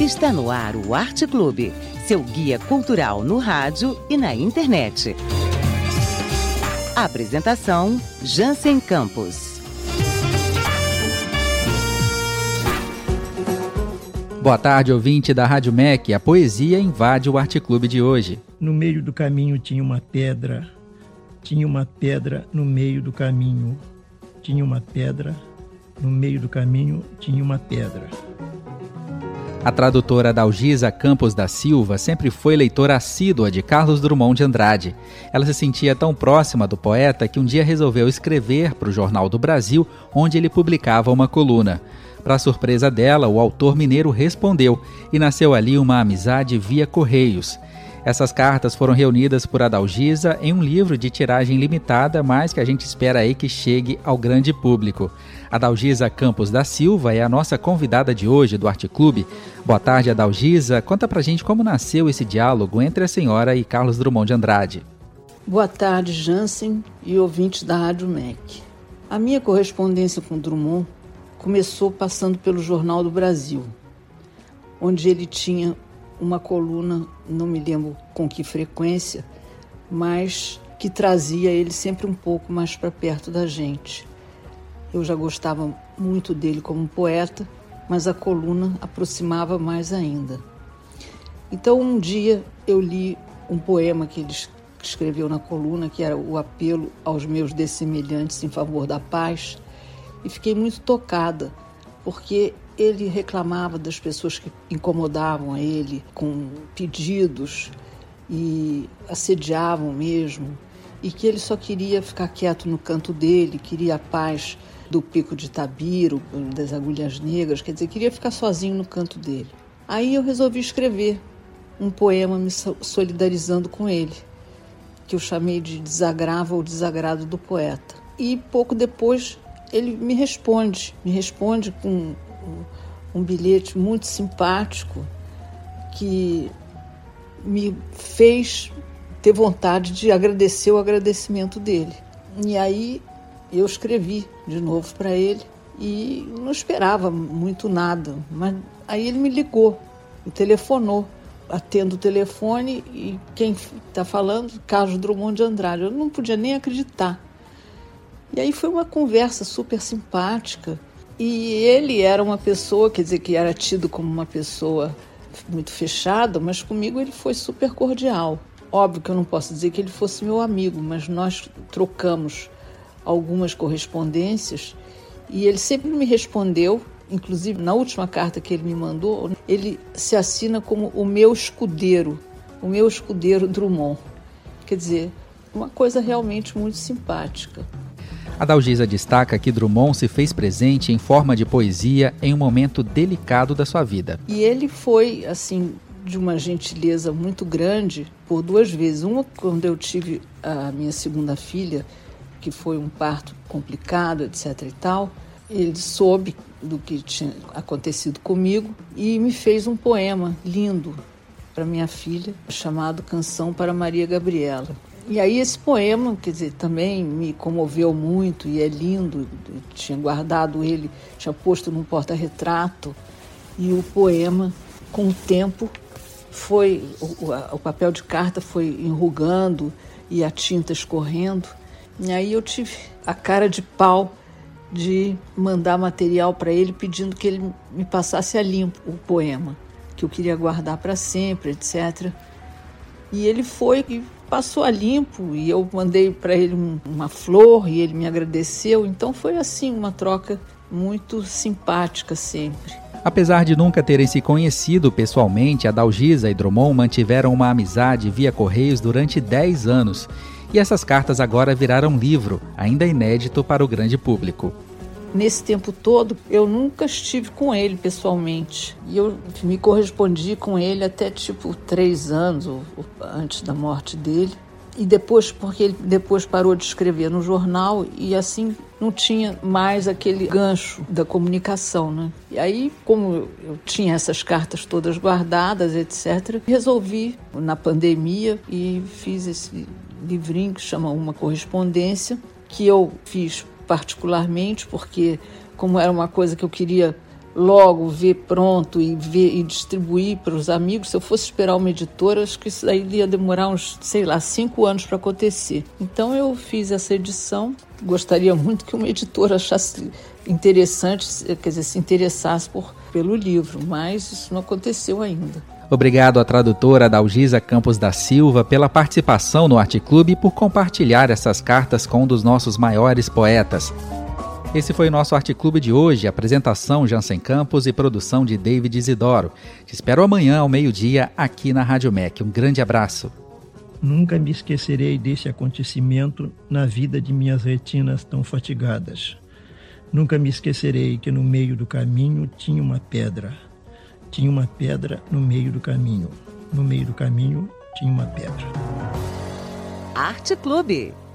Está no ar o Arte Clube, seu guia cultural no rádio e na internet. Apresentação: Jansen Campos. Boa tarde, ouvinte da Rádio MEC. A poesia invade o Arte Clube de hoje. No meio do caminho tinha uma pedra no meio do caminho. Tinha uma pedra, no meio do caminho tinha uma pedra. A tradutora Adalgisa Campos da Silva sempre foi leitora assídua de Carlos Drummond de Andrade. Ela se sentia tão próxima do poeta que um dia resolveu escrever para o Jornal do Brasil, onde ele publicava uma coluna. Para surpresa dela, o autor mineiro respondeu e nasceu ali uma amizade via correios. Essas cartas foram reunidas por Adalgisa em um livro de tiragem limitada, mas que a gente espera aí que chegue ao grande público. Adalgisa Campos da Silva é a nossa convidada de hoje do Arte Clube. Boa tarde, Adalgisa. Conta pra gente como nasceu esse diálogo entre a senhora e Carlos Drummond de Andrade. Boa tarde, Jansen e ouvintes da Rádio MEC. A minha correspondência com Drummond começou passando pelo Jornal do Brasil, onde ele tinha uma coluna, não me lembro com que frequência, mas que trazia ele sempre um pouco mais para perto da gente. Eu já gostava muito dele como poeta, mas a coluna aproximava mais ainda. Então, um dia eu li um poema que ele escreveu na coluna, que era o apelo aos meus dessemelhantes em favor da paz, e fiquei muito tocada, porque ele reclamava das pessoas que incomodavam a ele com pedidos e assediavam mesmo, e que ele só queria ficar quieto no canto dele, queria a paz do Pico de Itabira, das Agulhas Negras, quer dizer, queria ficar sozinho no canto dele. Aí eu resolvi escrever um poema me solidarizando com ele, que eu chamei de Desagravo ou Desagrado do Poeta. E pouco depois ele me responde com um bilhete muito simpático que me fez ter vontade de agradecer o agradecimento dele. E aí eu escrevi de novo para ele e não esperava muito nada, mas aí ele me ligou, me telefonou. Atendo o telefone e quem está falando? Carlos Drummond de Andrade. Eu não podia nem acreditar. E aí foi uma conversa super simpática. E ele era uma pessoa, quer dizer, que era tido como uma pessoa muito fechada, mas comigo ele foi super cordial. Óbvio que eu não posso dizer que ele fosse meu amigo, mas nós trocamos algumas correspondências e ele sempre me respondeu, inclusive na última carta que ele me mandou, ele se assina como o meu escudeiro Drummond. Quer dizer, uma coisa realmente muito simpática. Adalgisa destaca que Drummond se fez presente em forma de poesia em um momento delicado da sua vida. E ele foi, assim, de uma gentileza muito grande por duas vezes. Uma, quando eu tive a minha segunda filha, que foi um parto complicado, etc. e tal, ele soube do que tinha acontecido comigo e me fez um poema lindo para minha filha, chamado Canção para Maria Gabriela. E aí esse poema, quer dizer, também me comoveu muito e é lindo. Eu tinha guardado ele, tinha posto num porta-retrato e o poema, com o tempo, o papel de carta foi enrugando e a tinta escorrendo. E aí eu tive a cara de pau de mandar material para ele pedindo que ele me passasse a limpo o poema, que eu queria guardar para sempre, etc. E ele foi e passou a limpo e eu mandei para ele uma flor e ele me agradeceu. Então foi assim, uma troca muito simpática sempre. Apesar de nunca terem se conhecido pessoalmente, Adalgisa e Drummond mantiveram uma amizade via correios durante 10 anos. E essas cartas agora viraram livro, ainda inédito para o grande público. Nesse tempo todo, eu nunca estive com ele pessoalmente. E eu me correspondi com ele até 3 anos antes da morte dele. E depois, porque ele depois parou de escrever no jornal e assim não tinha mais aquele gancho da comunicação, né? E aí, como eu tinha essas cartas todas guardadas, etc., resolvi, na pandemia, e fiz esse livrinho que chama Uma Correspondência, que eu fiz particularmente porque, como era uma coisa que eu queria logo ver pronto e distribuir para os amigos. Se eu fosse esperar uma editora, acho que isso aí ia demorar uns, 5 anos para acontecer. Então eu fiz essa edição. Gostaria muito que uma editora achasse interessante, quer dizer, se interessasse pelo livro, mas isso não aconteceu ainda. Obrigado à tradutora Dalgisa Campos da Silva pela participação no Arte Clube e por compartilhar essas cartas com um dos nossos maiores poetas. Esse foi o nosso Arte Clube de hoje, apresentação Jansen Campos e produção de David Isidoro. Te espero amanhã ao meio-dia aqui na Rádio MEC. Um grande abraço. Nunca me esquecerei desse acontecimento na vida de minhas retinas tão fatigadas. Nunca me esquecerei que no meio do caminho tinha uma pedra. Tinha uma pedra no meio do caminho. No meio do caminho tinha uma pedra. Arte Clube.